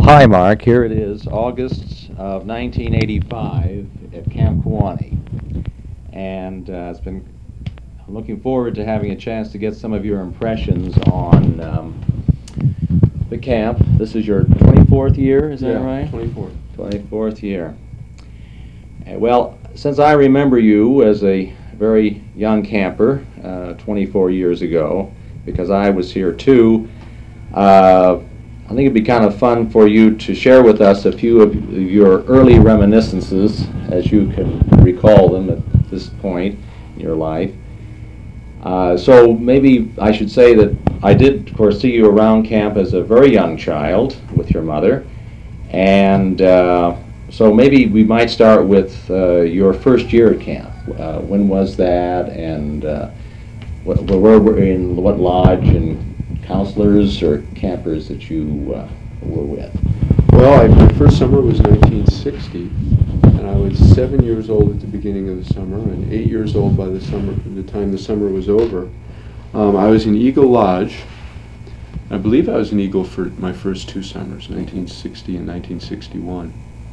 Hi, Mark. Here it is, August of 1985 at Camp Kewanee. And I'm looking forward to having a chance to get some of your impressions on the camp. This is your 24th year, is that right? 24th. 24th year. Well, since I remember you as a very young camper 24 years ago, because I was here too, I think it'd be kind of fun for you to share with us a few of your early reminiscences, as you can recall them at this point in your life. So maybe I should say that I did, of course, see you around camp as a very young child with your mother. And so maybe we might start with your first year at camp. When was that, and where were in what lodge and counselors or campers that you were with? Well, my first summer was 1960, and I was 7 years old at the beginning of the summer, and 8 years old by the time the summer was over. I was in Eagle Lodge. I believe I was in Eagle for my first two summers, 1960 and 1961.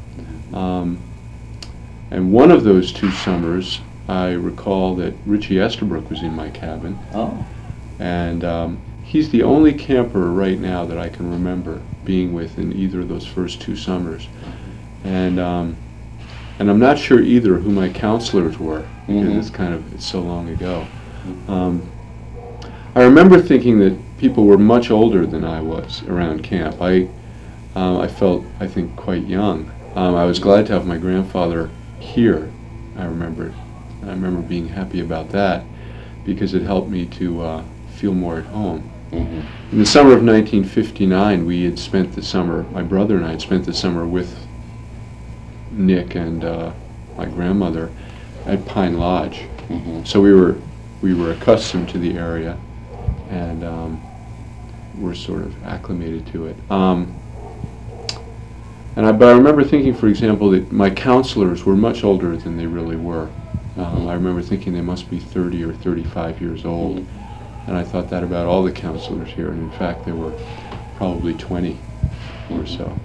And one of those two summers, I recall that Richie Estabrook was in my cabin. Oh. And he's the only camper right now that I can remember being with in either of those first two summers. And I'm not sure either who my counselors were, because it's so long ago. I remember thinking that people were much older than I was around camp. I felt, I think, quite young. I was glad to have my grandfather here. I remember being happy about that, because it helped me to feel more at home. In the summer of 1959, we had spent the summer, my brother and I had spent the summer with Nick and my grandmother at Pine Lodge. So we were accustomed to the area, and were sort of acclimated to it. But I remember thinking, for example, that my counselors were much older than they really were. I remember thinking they must be 30 or 35 years old. And I thought that about all the counselors here, and in fact, there were probably 20 or so.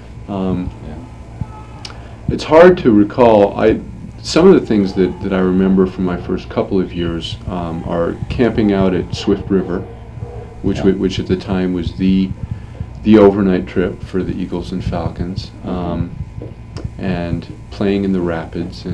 It's hard to recall. Some of the things that I remember from my first couple of years are camping out at Swift River, which at the time was the overnight trip for the Eagles and Falcons, and playing in the rapids,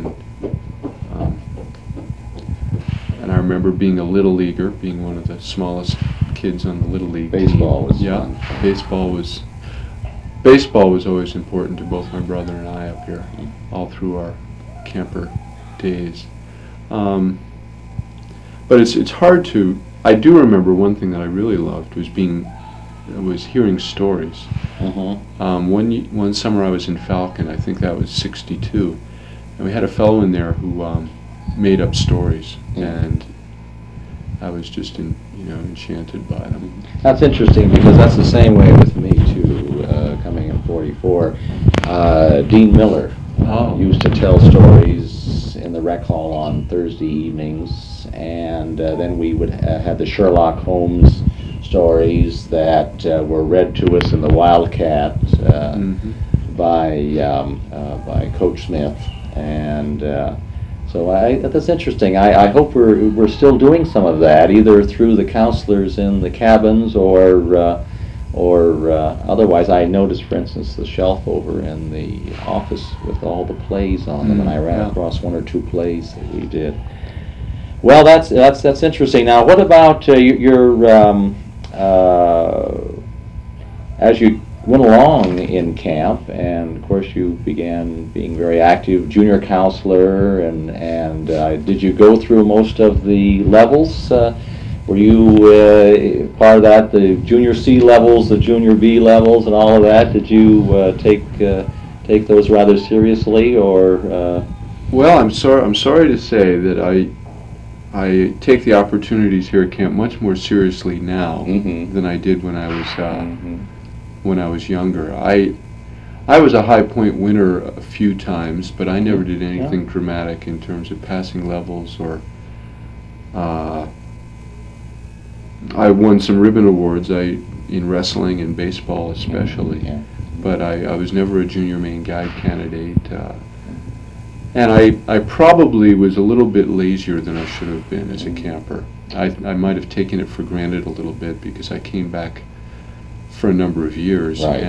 and I remember being a little leaguer, being one of the smallest kids on the little league Baseball team. was fun. Baseball was always important to both my brother and I up here, all through our camper days. But it's hard to. I do remember one thing that I really loved was hearing stories. One summer I was in Falcon. I think that was '62, and we had a fellow in there who made up stories, and I was just enchanted by them. That's interesting, because that's the same way with me too, coming in '44. Dean Miller used to tell stories in the rec hall on Thursday evenings, and then we would have the Sherlock Holmes stories that were read to us in the Wildcat by Coach Smith, and so that's interesting. I hope we're still doing some of that, either through the counselors in the cabins or otherwise. I noticed, for instance, the shelf over in the office with all the plays on them, and I ran across one or two plays that we did. Well, that's interesting. Now, what about your as you went along in camp, and of course you began being very active junior counselor, and did you go through most of the levels? Were you part of that, the junior C levels, the junior B levels, and all of that? Did you take those rather seriously, or? Well, I'm sorry to say that I take the opportunities here at camp much more seriously now than I did when I was younger. I was a High Point winner a few times, but I never did anything dramatic in terms of passing levels, or I won some ribbon awards. in wrestling and baseball especially. Yeah. But I was never a junior Maine guide candidate. And I probably was a little bit lazier than I should have been as a camper. I might have taken it for granted a little bit because I came back for a number of years. Right.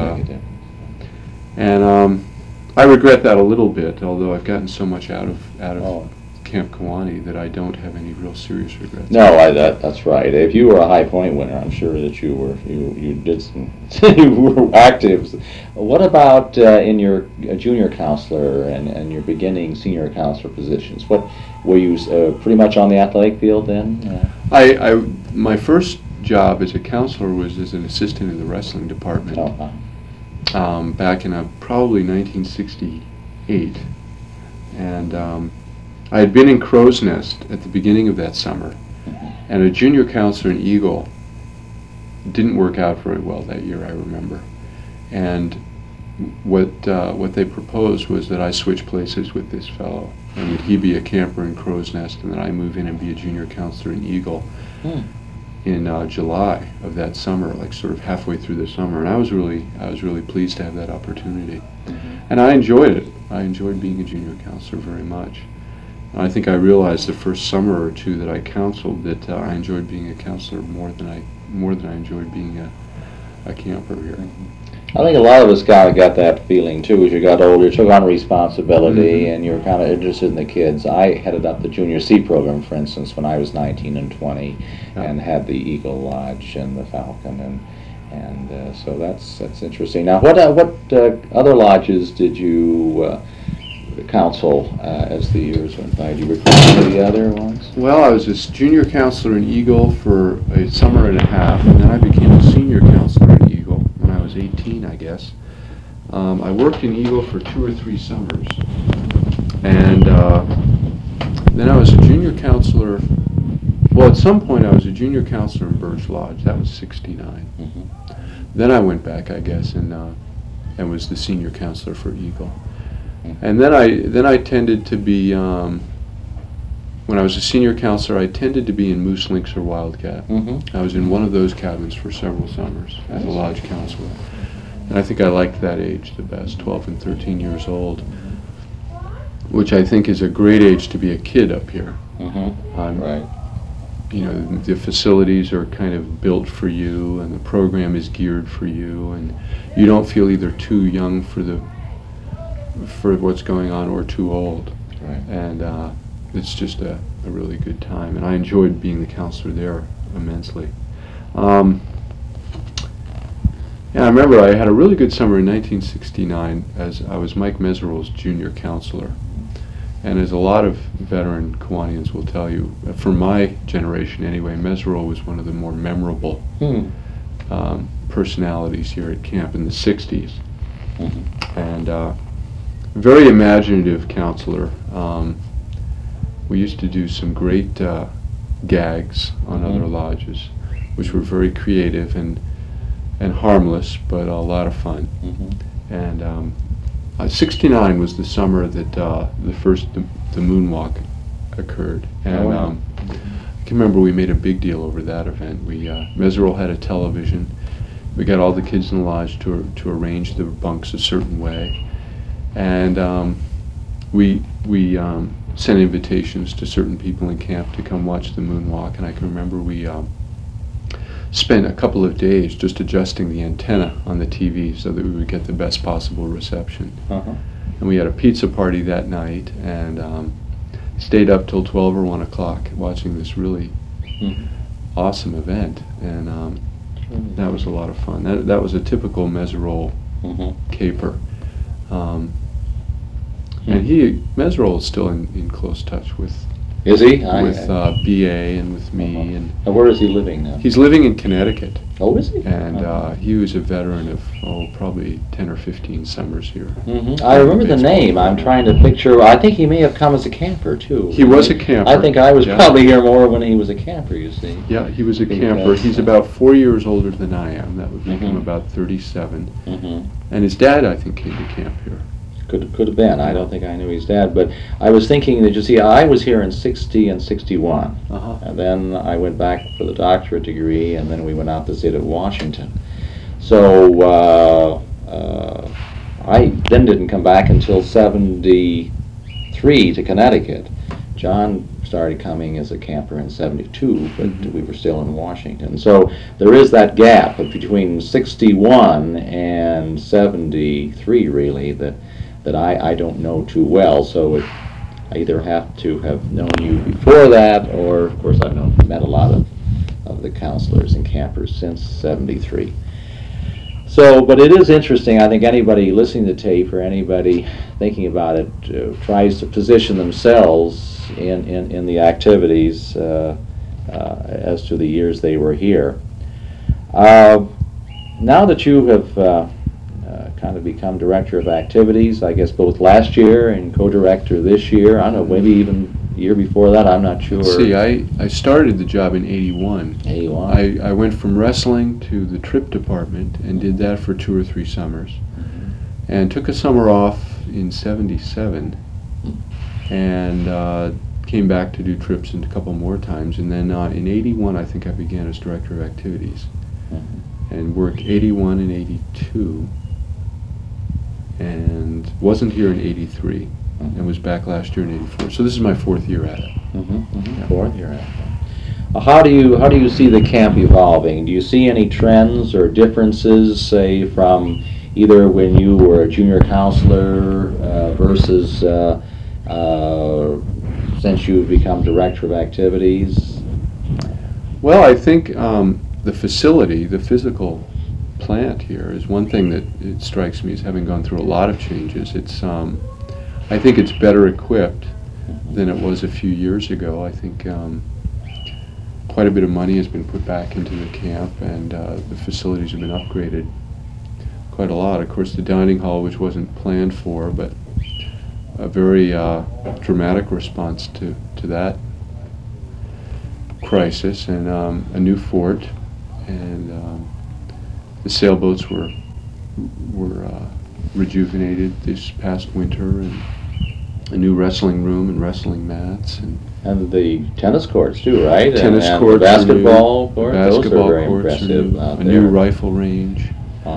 And I regret that a little bit, although I've gotten so much out of Oh. Camp Kewaunee that I don't have any real serious regrets. No, that's right. If you were a High Point winner, I'm sure that you did some you were active. What about in your junior counselor and your beginning senior counselor positions? What were you pretty much on the athletic field then? My first job as a counselor was as an assistant in the wrestling department. Back in probably 1968, and I had been in Crow's Nest at the beginning of that summer, and a junior counselor in Eagle didn't work out very well that year, I remember. And what they proposed was that I switch places with this fellow, and that he be a camper in Crow's Nest, and that I move in and be a junior counselor in Eagle in July of that summer, like sort of halfway through the summer. And I was really pleased to have that opportunity, and I enjoyed it. I enjoyed being a junior counselor very much. I think I realized the first summer or two that I counseled that I enjoyed being a counselor more than I enjoyed being a camper here. I think a lot of us kind of got that feeling too as you got older. You took on responsibility and you were kind of interested in the kids. I headed up the Junior C program, for instance, when I was 19 and 20, and had the Eagle Lodge and the Falcon, and so that's interesting. Now, what other lodges did you counsel as the years went by? Do you recall some of the other ones? Well, I was a junior counselor in Eagle for a summer and a half, and then I became a senior counselor in Eagle when I was 18, I guess. I worked in Eagle for 2 or 3 summers, and then I was a junior counselor. Well, at some point I was a junior counselor in Birch Lodge. That was 69. Then I went back, I guess, and was the senior counselor for Eagle. And then I tended to be, when I was a senior counselor, I tended to be in Moose, Lynx, or Wildcat. I was in one of those cabins for several summers as a lodge counselor. And I think I liked that age the best, 12 and 13 years old, which I think is a great age to be a kid up here. Right. You know, the facilities are kind of built for you, and the program is geared for you, and you don't feel either too young for what's going on or too old. Right. And it's just a really good time, and I enjoyed being the counselor there immensely. Yeah, I remember I had a really good summer in 1969 as I was Mike Meserol's junior counselor. And as a lot of veteran Kewanians will tell you, from my generation anyway, Meserol was one of the more memorable personalities here at camp in the 60s. And very imaginative counselor. We used to do some great gags on other lodges, which were very creative and harmless, but a lot of fun. And 69 was the summer that the moonwalk occurred, and I can remember we made a big deal over that event. Meserol had a television. We got all the kids in the lodge to arrange the bunks a certain way, and we sent invitations to certain people in camp to come watch the moonwalk. And I can remember we spent a couple of days just adjusting the antenna on the TV so that we would get the best possible reception. And we had a pizza party that night, and stayed up till 12 or 1 o'clock watching this really awesome event. And that was a lot of fun. That was a typical Meserol caper. And Meserol is still in close touch with. Is he? With BA and with me. And where is he living now? He's living in Connecticut. Oh, is he? And he was a veteran of, probably 10 or 15 summers here. I remember the name. I'm trying to picture. I think he may have come as a camper, too. He was a camper. I think I was probably here more when he was a camper, you see. Yeah, he was a camper. He's about 4 years older than I am. That would make him about 37. And his dad, I think, came to camp here. Could have been. I don't think I knew his dad, but I was thinking that, you see, I was here in 60 and 61, and then I went back for the doctorate degree, and then we went out to sit at Washington. So I then didn't come back until 73 to Connecticut. John started coming as a camper in 72, but we were still in Washington. So there is that gap between 61 and 73, really, that I don't know too well. So I either have to have known you before that, or, of course, I've met a lot of the counselors and campers since 73. So, but it is interesting. I think anybody listening to the tape or anybody thinking about it tries to position themselves in the activities as to the years they were here. Now that you have kind of become director of activities, I guess both last year and co-director this year, I don't know, maybe even the year before that, I'm not sure. See, I started the job in 81. 81. I went from wrestling to the trip department and did that for 2 or 3 summers, and took a summer off in 77, and came back to do trips a couple more times, and then in 81 I think I began as director of activities, and worked 81 and 82, and wasn't here in 83, and was back last year in 84. So this is my 4th year at it. Yeah. 4th year at it. How do you see the camp evolving? Do you see any trends or differences, say, from either when you were a junior counselor versus since you've become director of activities? Well, I think the facility, the physical plant here, is one thing that it strikes me as having gone through a lot of changes. It's I think it's better equipped than it was a few years ago. I think quite a bit of money has been put back into the camp, and the facilities have been upgraded quite a lot. Of course, the dining hall, which wasn't planned for, but a very dramatic response to that crisis, and a new fort, and the sailboats were rejuvenated this past winter, and a new wrestling room and wrestling mats, and the tennis courts too, right? Tennis and courts, the basketball courts. Basketball Those are very courts, impressive out a there. new rifle range.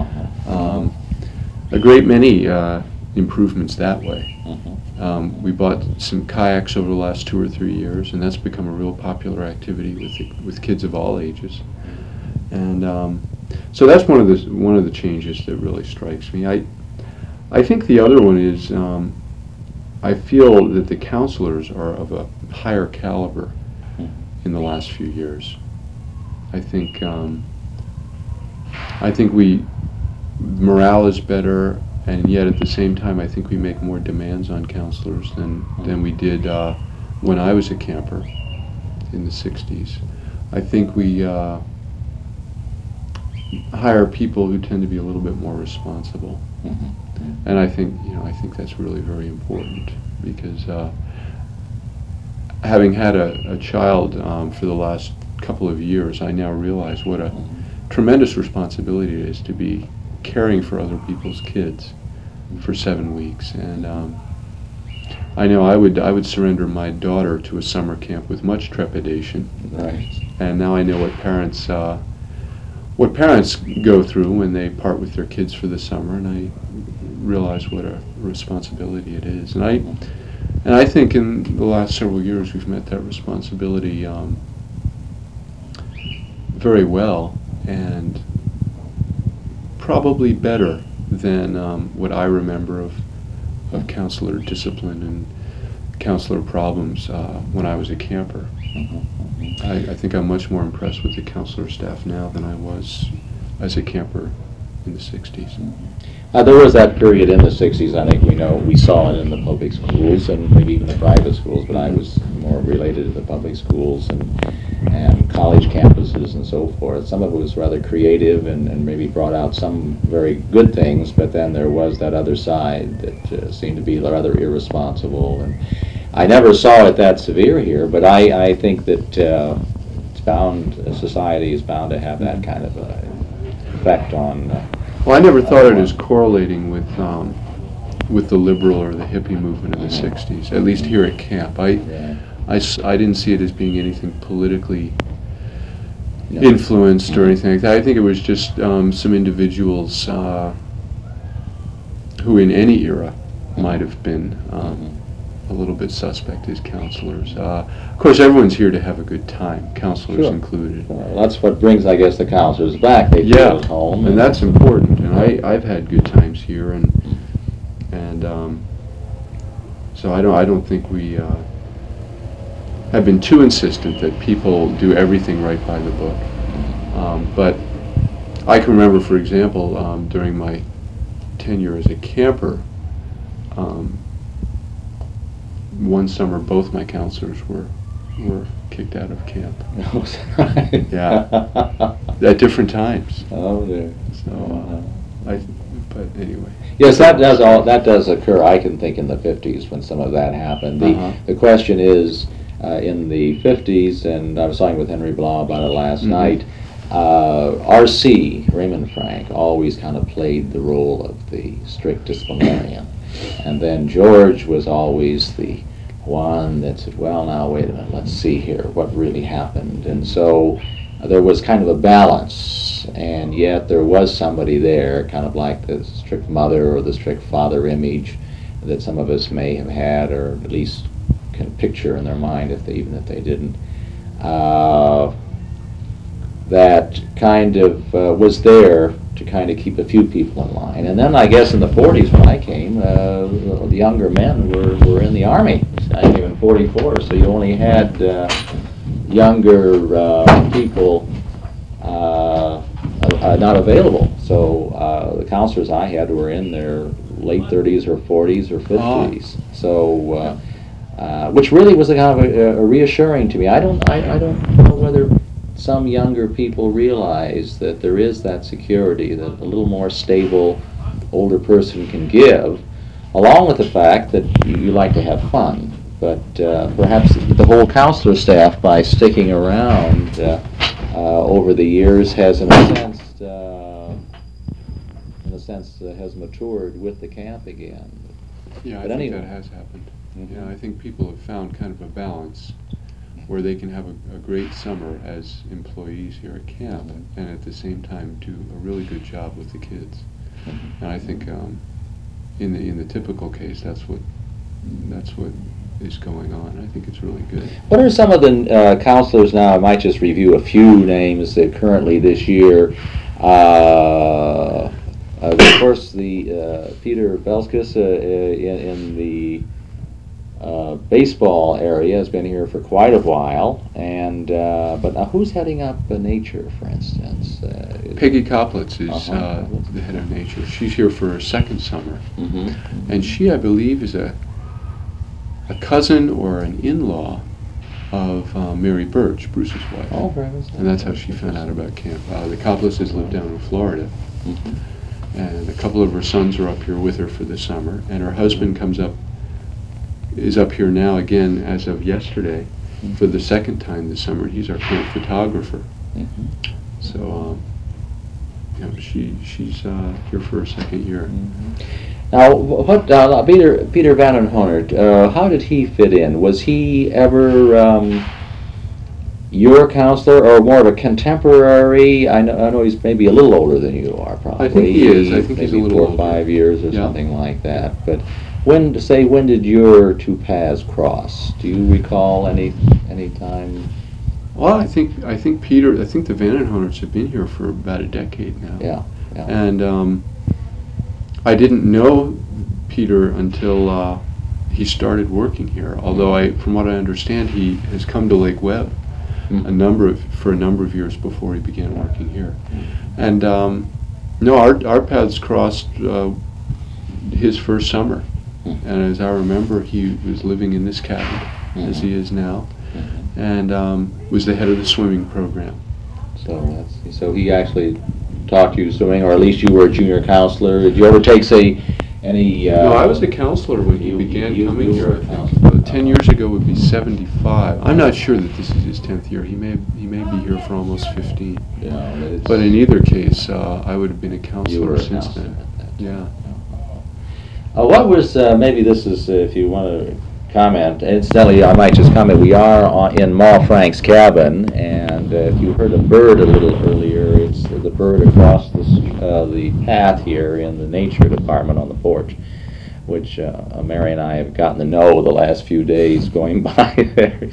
A great many improvements that way. We bought some kayaks over the last 2 or 3 years, and that's become a real popular activity with kids of all ages. And so that's one of the changes that really strikes me. I think the other one is I feel that the counselors are of a higher caliber in the last few years. I think morale is better, and yet at the same time I think we make more demands on counselors than we did when I was a camper in the 60s. I think we hire people who tend to be a little bit more responsible. And I think that's really very important, because having had a child for the last couple of years, I now realize what a tremendous responsibility it is to be caring for other people's kids for 7 weeks. And I know I would surrender my daughter to a summer camp with much trepidation. Right. And now I know what parents go through when they part with their kids for the summer, and I realize what a responsibility it is. And I think in the last several years we've met that responsibility very well, and probably better than what I remember of counselor discipline and counselor problems when I was a camper. I think I'm much more impressed with the counselor staff now than I was as a camper in the 60s. There was that period in the 60s, I think we saw it in the public schools and maybe even the private schools, but I was more related to the public schools and college campuses and so forth. Some of it was rather creative and maybe brought out some very good things, but then there was that other side that seemed to be rather irresponsible. And I never saw it that severe here, but I think that society is bound to have that kind of effect on. Well, I never thought it as correlating with with the liberal or the hippie movement of the 60s, at least here at camp. Yeah. I didn't see it as being anything politically No. influenced or anything like that. I think it was just some individuals who in any era might have been a little bit suspect as counselors. Of course, everyone's here to have a good time, counselors Sure. included. That's what brings, I guess, the counselors back. They feel at home. And that's important. And I've had good times here, and so I don't think we have been too insistent that people do everything right by the book. But I can remember, for example, during my tenure as a camper, one summer both my counselors were kicked out of camp. Yeah, at different times. Oh dear. So, but anyway. Yes, that does occur. I can think in the 50s when some of that happened. The question is, in the 50s, and I was talking with Henry Blau about it last night, R.C., Raymond Frank, always kind of played the role of the strict disciplinarian. And then George was always the one that said, well, now, wait a minute, let's see here, what really happened. And so there was kind of a balance, and yet there was somebody there, kind of like the strict mother or the strict father image that some of us may have had, or at least can picture in their mind, even if they didn't. That kind of was there to kind of keep a few people in line. And then I guess in the 40s when I came, the younger men were in the Army. I came in 44, so you only had younger people not available. So the counselors I had were in their late 30s or 40s or 50s. So, which really was a kind of a reassuring to me. I don't know whether some younger people realize that there is that security that a little more stable older person can give, along with the fact that you like to have fun. But perhaps the whole counselor staff, by sticking around over the years, has in a sense has matured with the camp again. Yeah, but I think anyway. that has happened. Mm-hmm. Yeah, I think people have found kind of a balance where they can have a great summer as employees here at camp, and at the same time do a really good job with the kids. Mm-hmm. And I think in the typical case, that's what is going on. I think it's really good. What are some of the counselors now? I might just review a few names that currently this year. Of course, the Peter Belskis in the baseball area has been here for quite a while, and but now who's heading up nature, for instance? Peggy Koplitz is the head of nature. She's here for her second summer, and she, I believe, is a cousin or an in-law of Mary Birch, Bruce's wife. Oh, very nice. And that's how she found out about camp. The Koplitzes live down in Florida, and a couple of her sons are up here with her for the summer, and her husband is up here now again as of yesterday for the second time this summer. He's our camp photographer. So she's here for her second year. Now, what Peter Van Honert, how did he fit in? Was he ever your counselor, or more of a contemporary? I know he's maybe a little older than you are, probably. I think he is. I think he's a maybe little 4 or 5 years or Yeah. something like that. But when did your two paths cross? Do you recall any time? Well, I think the Van Honerts have been here for about a decade now. Yeah. And I didn't know Peter until he started working here. Although from what I understand, he has come to Lake Webb for a number of years before he began working here. And no, our paths crossed his first summer. And as I remember, he was living in this cabin, as he is now, and was the head of the swimming program. So he actually taught you swimming, or at least you were a junior counselor. Did you ever take any? No, I was a counselor when he began coming here. I think 10 years ago would be 75. I'm not sure that this is his 10th year. He may be here for almost 15. But in either case, I would have been a counselor since then. Yeah. What was, maybe this is, if you want to comment, incidentally, I might just comment, we are in Ma Frank's cabin, and if you heard a bird a little earlier, it's the bird across the path here in the nature department on the porch, which Mary and I have gotten to know the last few days going by there.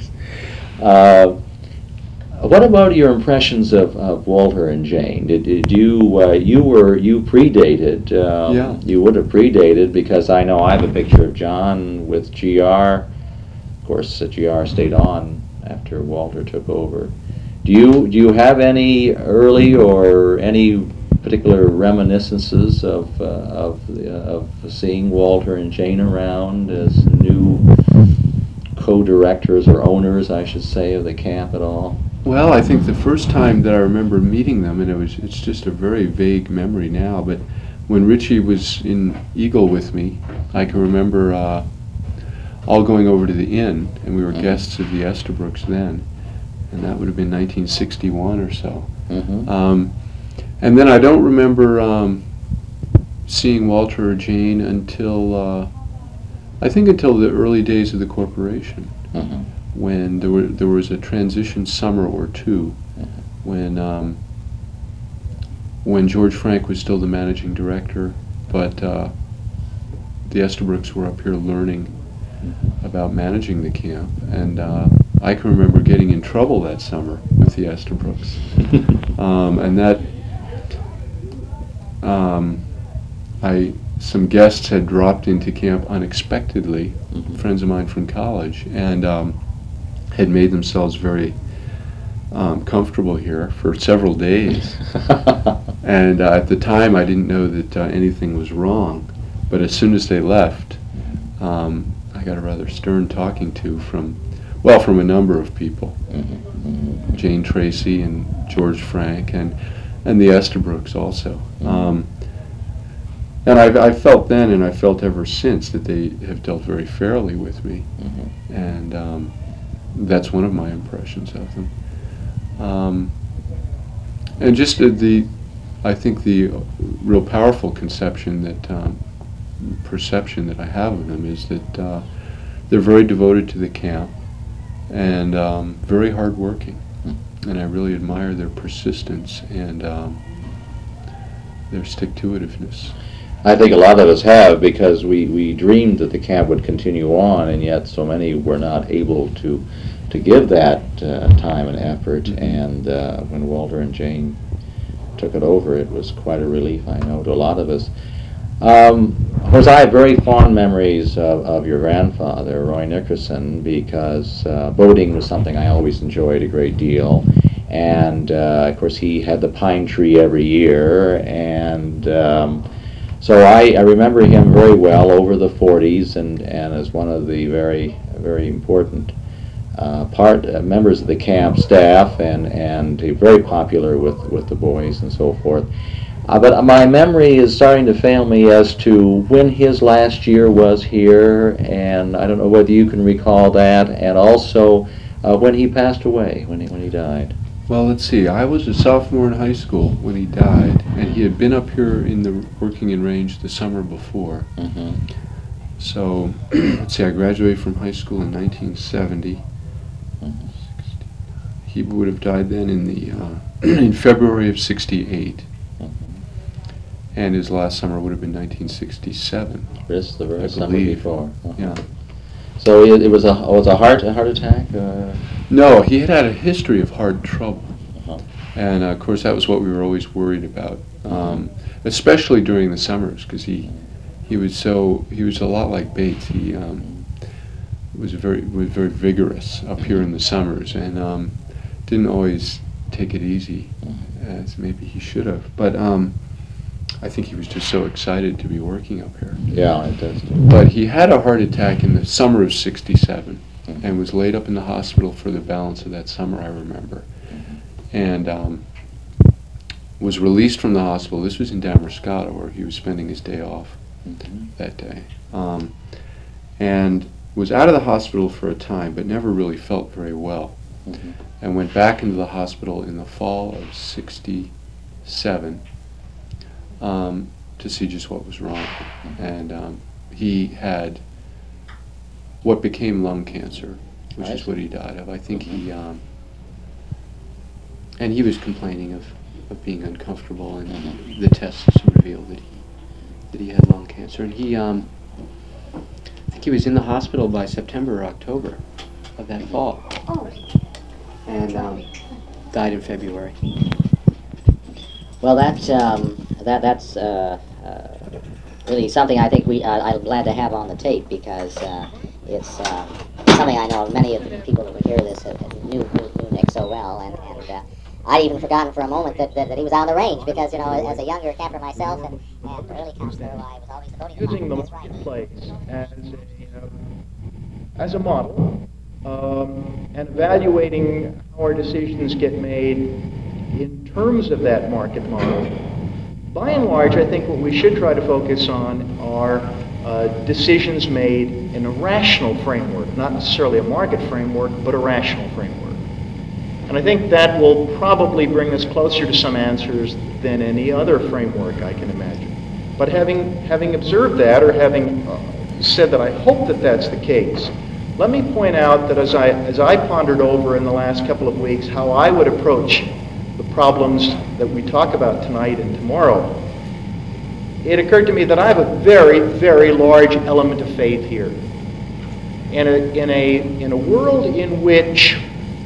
What about your impressions of Walter and Jane? Did you you predated? Yeah. You would have predated, because I know I have a picture of John with GR. Of course, GR stayed on after Walter took over. Do you have any early or any particular reminiscences of seeing Walter and Jane around as new co-directors or owners, I should say, of the camp at all? Well, I think the first time that I remember meeting them, and it's just a very vague memory now, but when Richie was in Eagle with me, I can remember all going over to the inn, and we were guests of the Estabrooks then, and that would have been 1961 or so. And then I don't remember seeing Walter or Jane until, I think until the early days of the corporation. When there was a transition summer or two, when George Frank was still the managing director, but the Estabrooks were up here learning about managing the camp, and I can remember getting in trouble that summer with the Estabrooks, and that some guests had dropped into camp unexpectedly, friends of mine from college, and had made themselves very comfortable here for several days. And at the time I didn't know that anything was wrong, but as soon as they left, I got a rather stern talking to from a number of people. Jane Tracy and George Frank and the Estabrooks also. And I felt then, and I felt ever since, that they have dealt very fairly with me. And that's one of my impressions of them. And just I think the real powerful perception that I have of them is that they're very devoted to the camp and very hardworking. And I really admire their persistence and their stick-to-itiveness. I think a lot of us have, because we dreamed that the camp would continue on, and yet so many were not able to give that time and effort. And when Walter and Jane took it over, it was quite a relief, I know, to a lot of us. Of course, I have very fond memories of your grandfather, Roy Nickerson, because boating was something I always enjoyed a great deal. And of course, he had the pine tree every year, and so I remember him very well over the 40s, and as one of the very, very important members of the camp staff, and very popular with the boys and so forth. But my memory is starting to fail me as to when his last year was here, and I don't know whether you can recall that, and also when he passed away, when he died. Well, let's see. I was a sophomore in high school when he died, and he had been up here working in range the summer before. So, let's see, I graduated from high school in 1970. He would have died then in February of '68. And his last summer would have been 1967. This the very summer before. Yeah. So it was a heart attack? No, he had a history of heart trouble, and of course that was what we were always worried about, especially during the summers, because he was a lot like Bates. He was very vigorous up here in the summers, and didn't always take it easy as maybe he should have. But I think he was just so excited to be working up here. Yeah, it does. But he had a heart attack in the summer of '67 and was laid up in the hospital for the balance of that summer, I remember. And was released from the hospital. This was in Damariscotta, where he was spending his day off that day. And was out of the hospital for a time, but never really felt very well. And went back into the hospital in the fall of '67 to see just what was wrong. And he had what became lung cancer, which is see. what he died of. I think he, and he was complaining of being uncomfortable, and the tests revealed that he had lung cancer. And he, I think he was in the hospital by September or October of that fall, and died in February. Well, that's really something I think I'm glad to have on the tape, because it's something I know many of the people that would hear this knew Nick so well, and I'd even forgotten for a moment that he was on the range, because, you know, as a younger camper myself and early counselor, I was always devoting using the marketplace as a model, and evaluating how our decisions get made in terms of that market model. By and large, I think what we should try to focus on are decisions made in a rational framework, not necessarily a market framework, but a rational framework. And I think that will probably bring us closer to some answers than any other framework I can imagine. But having observed that, or having said that I hope that that's the case, let me point out that as I pondered over in the last couple of weeks how I would approach the problems that we talk about tonight and tomorrow, it occurred to me that I have a very, very large element of faith here. In a world in which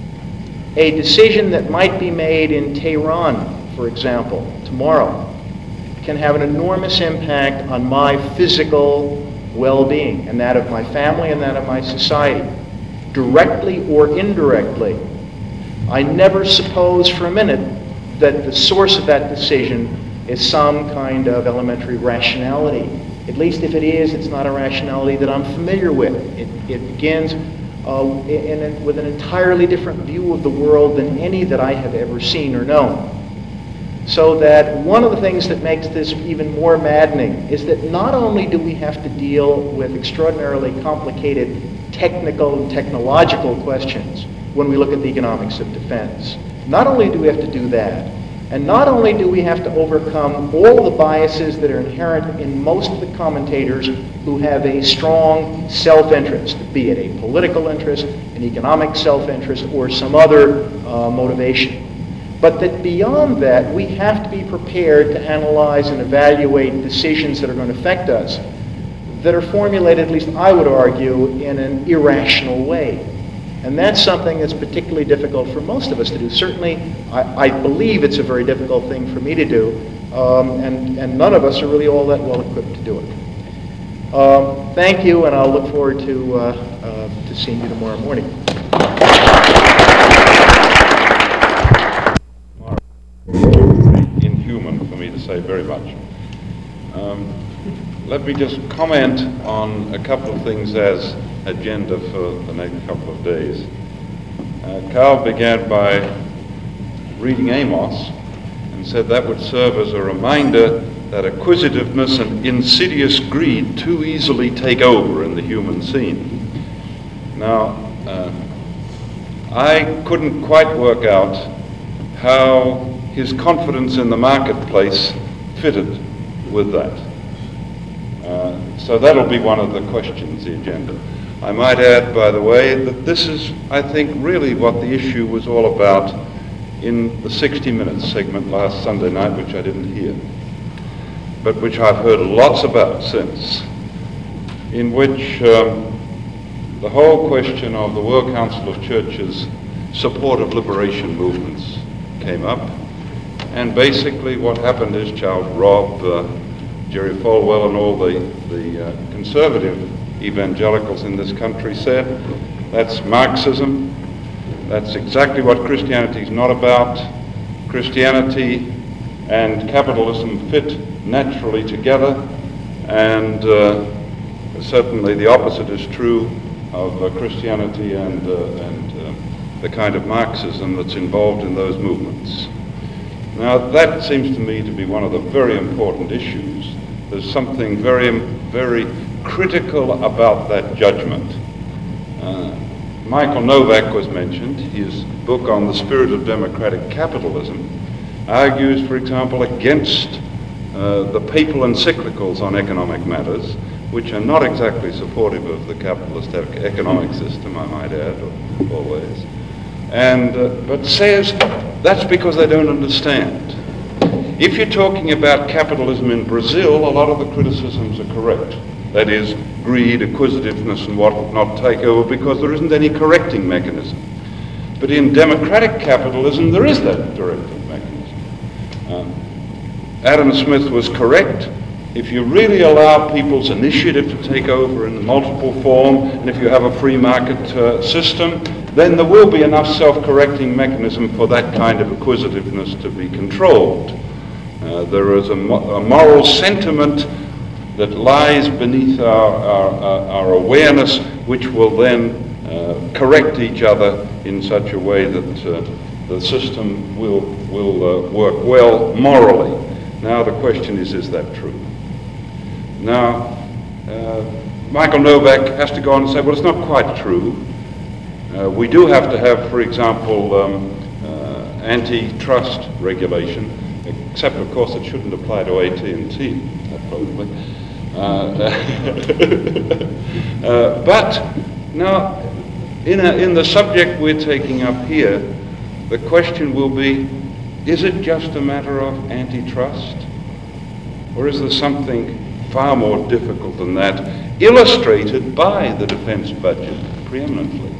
a decision that might be made in Tehran, for example, tomorrow, can have an enormous impact on my physical well-being and that of my family and that of my society, directly or indirectly, I never suppose for a minute that the source of that decision is some kind of elementary rationality. At least if it is, it's not a rationality that I'm familiar with. It begins with an entirely different view of the world than any that I have ever seen or known. So that one of the things that makes this even more maddening is that not only do we have to deal with extraordinarily complicated technical and technological questions when we look at the economics of defense, not only do we have to do that, and not only do we have to overcome all the biases that are inherent in most of the commentators who have a strong self-interest, be it a political interest, an economic self-interest, or some other motivation. But that beyond that, we have to be prepared to analyze and evaluate decisions that are going to affect us, that are formulated, at least I would argue, in an irrational way. And that's something that's particularly difficult for most of us to do. Certainly, I believe it's a very difficult thing for me to do, and none of us are really all that well equipped to do it. Thank you, and I'll look forward to seeing you tomorrow morning. Inhuman for me to say very much. Let me just comment on a couple of things as agenda for the next couple of days. Carl began by reading Amos and said that would serve as a reminder that acquisitiveness and insidious greed too easily take over in the human scene. Now, I couldn't quite work out how his confidence in the marketplace fitted with that. So that'll be one of the questions, the agenda. I might add, by the way, that this is, I think, really what the issue was all about in the 60 Minutes segment last Sunday night, which I didn't hear, but which I've heard lots about since, in which the whole question of the World Council of Churches' support of liberation movements came up. And basically what happened is Charles Robb, Jerry Falwell, and all the conservative evangelicals in this country said, that's Marxism, that's exactly what Christianity is not about. Christianity and capitalism fit naturally together, and certainly the opposite is true of Christianity and the kind of Marxism that's involved in those movements. Now that seems to me to be one of the very important issues. There's something very, very critical about that judgment. Michael Novak was mentioned. His book on the spirit of democratic capitalism argues, for example, against the papal encyclicals on economic matters, which are not exactly supportive of the capitalist economic system, I might add, always, and but says that's because they don't understand. If you're talking about capitalism in Brazil, a lot of the criticisms are correct. That is, greed, acquisitiveness, and what not take over, because there isn't any correcting mechanism. But in democratic capitalism, there is that correcting mechanism. Adam Smith was correct. If you really allow people's initiative to take over in the multiple form, and if you have a free market system, then there will be enough self-correcting mechanism for that kind of acquisitiveness to be controlled. There is a moral sentiment that lies beneath our awareness, which will then correct each other in such a way that the system will work well morally. Now the question is that true? Now, Michael Novak has to go on and say, well, it's not quite true. We do have to have, for example, antitrust regulation, except, of course, it shouldn't apply to AT&T, probably. But now, in the subject we're taking up here, the question will be, is it just a matter of antitrust? Or is there something far more difficult than that, illustrated by the defense budget preeminently?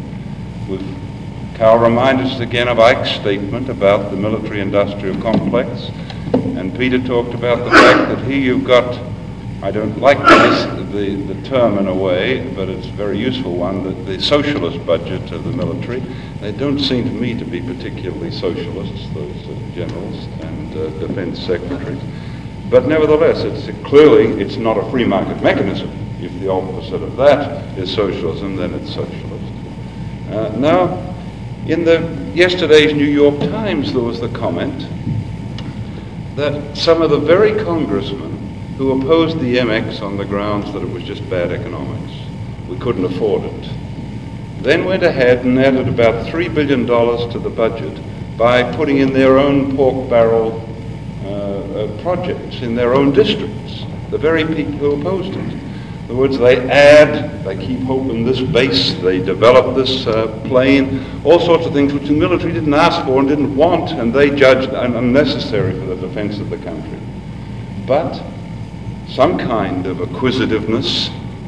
Carl reminded us again of Ike's statement about the military-industrial complex, and Peter talked about the fact that here you've got, I don't like the term in a way, but it's a very useful one, that the socialist budget of the military. They don't seem to me to be particularly socialists, those generals and defense secretaries. But nevertheless, clearly it's not a free market mechanism. If the opposite of that is socialism, then it's socialist. Now, in yesterday's New York Times, there was the comment that some of the very congressmen who opposed the MX on the grounds that it was just bad economics, we couldn't afford it, then went ahead and added about $3 billion to the budget by putting in their own pork barrel projects in their own districts, the very people who opposed it. In other words, they keep hoping this base, they develop this plane, all sorts of things which the military didn't ask for and didn't want, and they judged unnecessary for the defense of the country. But some kind of acquisitiveness,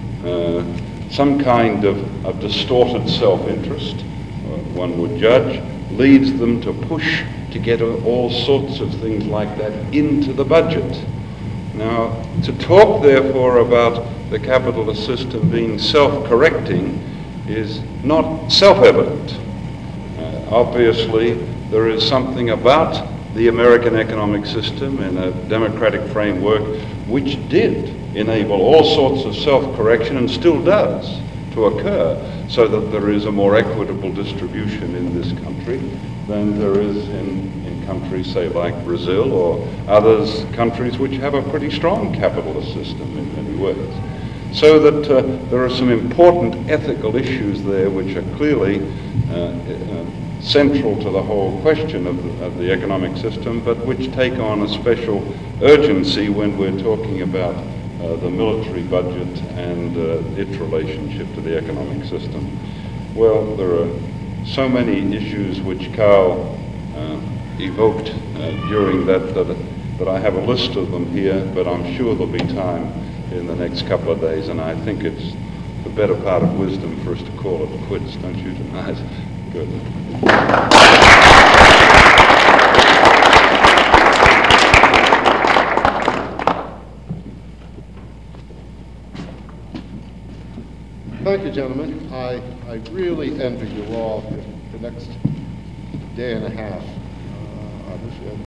some kind of distorted self-interest, one would judge, leads them to push to get all sorts of things like that into the budget. Now, to talk, therefore, about the capitalist system being self-correcting is not self-evident. Obviously, there is something about the American economic system in a democratic framework which did enable all sorts of self-correction and still does to occur, so that there is a more equitable distribution in this country than there is in countries, say, like Brazil or others countries which have a pretty strong capitalist system in many ways. So that there are some important ethical issues there which are clearly central to the whole question of the economic system, but which take on a special urgency when we're talking about the military budget and its relationship to the economic system. Well, there are so many issues which Carl evoked during that I have a list of them here, but I'm sure there'll be time in the next couple of days, and I think it's the better part of wisdom for us to call it quits, don't you, tonight? Good. Thank you, gentlemen. I really envy you all the next day and a half.